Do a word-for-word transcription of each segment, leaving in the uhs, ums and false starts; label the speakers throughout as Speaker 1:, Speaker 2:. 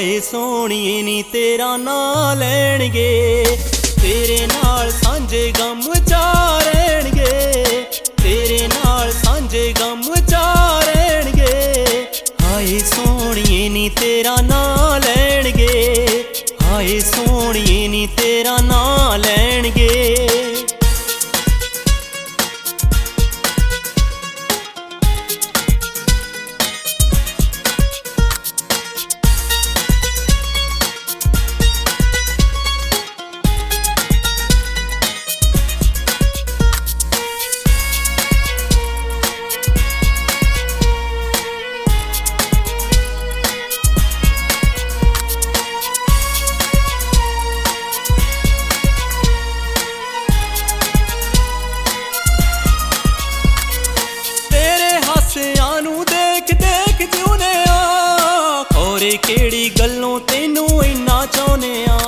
Speaker 1: ਹਾਏ ਸੋਹਣੀਏ ਨੀ ਤੇਰਾ ਨਾਂ ਲੈਣਗੇ, ਤੇਰੇ ਨਾਲ ਸਾਂਝੇ ਗਮ ਚਾਰਣਗੇ, ਤੇਰੇ ਨਾਲ ਸਾਂਝੇ ਗਮ ਚਾਰਣਗੇ। ਹਾਏ ਸੋਹਣੀਏ ਨੀ ਤੇਰਾ ਨਾਂ ਲੈਣਗੇ, ਹਾਏ ਸੋਹਣੀਏ ਨੀ ਤੇਰਾ ਨਾਂ ਲੈਣਗੇ। ਹਾਸਿਆਂ ਨੂੰ ਦੇਖ ਦੇਖ ਜਿਉਨੇ ਆ, ਖੋਰੇ ਕਿਹੜੀ ਗੱਲੋਂ ਤੈਨੂੰ ਇੰਨਾ ਚਾਹੁੰਨੇ ਆ।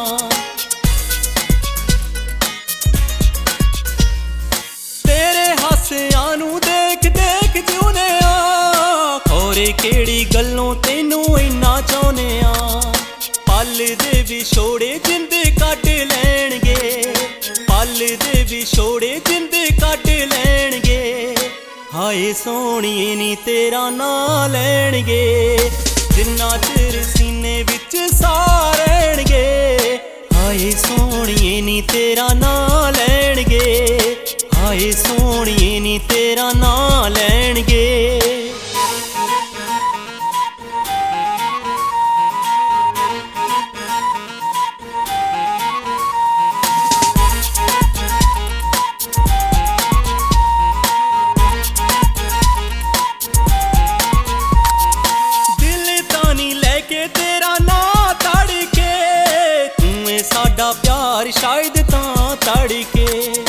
Speaker 1: ਤੇਰੇ ਹਾਸਿਆਂ ਨੂੰ ਦੇਖ ਦੇਖ ਜਿਉਨੇ ਆ, ਖੋਰੇ ਕਿਹੜੀ ਗੱਲੋਂ ਤੈਨੂੰ ਇੰਨਾ ਚਾਹੁੰਨੇ ਆ। ਪਲ ਦੇ ਵਿਛੋੜੇ ਜਿੰਦ ਕੱਢ ਲੈਣਗੇ, ਪਲ ਦੇ ਵਿਛੋੜੇ ਜਿੰਦ ਕੱਢ ਲੈਣਗੇ। ਹਾਏ ਸੋਹਣੀਏ ਨੀ ਤੇਰਾ ਨਾਂ ਲੈਣਗੇ, ਜਿੰਨਾ ਚਿਰ ਸੀਨੇ ਵਿੱਚ ਸਾਹ ਰਹਿਣਗੇ। ਹਾਏ ਸੋਹਣੀਏ ਨੀ ਤੇਰਾ ਨਾਂ ਲੈਣਗੇ, ਹਾਏ ਸੋਹਣੀਏ ਨੀ ਤੇਰਾ ਨਾਂ ਲੈਣਗੇ। ਸਾਡਾ ਪਿਆਰ ਸ਼ਾਇਦ ਤਾਂ ਤੜਕੇ,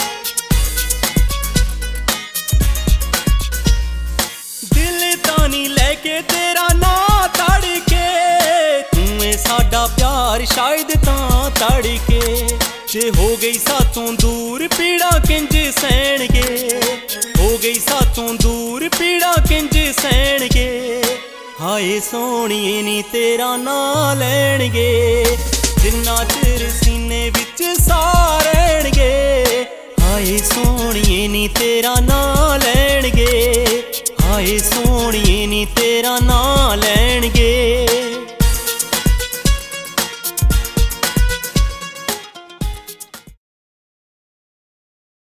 Speaker 1: ਦਿਲ ਤਾਂ ਨਹੀਂ ਲੈ ਕੇ ਤੇਰਾ ਨਾਂ ਤੜਕੇ। ਤੂੰ ਏ ਸਾਡਾ ਪਿਆਰ ਸ਼ਾਇਦ ਤਾਂ ਤੜਕੇ। ਜੇ ਹੋ ਗਈ ਸਾਥੋਂ ਦੂਰ ਪੀੜਾ ਕਿੰਜ ਸਹਿਣਗੇ, ਹੋ ਗਈ ਸਾਥੋਂ ਦੂਰ ਪੀੜਾ ਕਿੰਜ ਸਹਿਣਗੇ। ਹਾਏ ਸੋਹਣੀਏ ਨੀ ਤੇਰਾ ਨਾਂ ਲੈਣਗੇ, ਜਿੰਨਾ ਚਿਰ ਸੀਨੇ ਵਿੱਚ ਸਾਹ ਰਹਿਣਗੇ। ਹਾਏ ਸੋਹਣੀਏ ਨੀ ਤੇਰਾ ਨਾਂ ਲੈਣਗੇ, ਹਾਏ ਸੋਹਣੀਏ ਨੀ ਤੇਰਾ ਨਾਂ ਲੈਣਗੇ।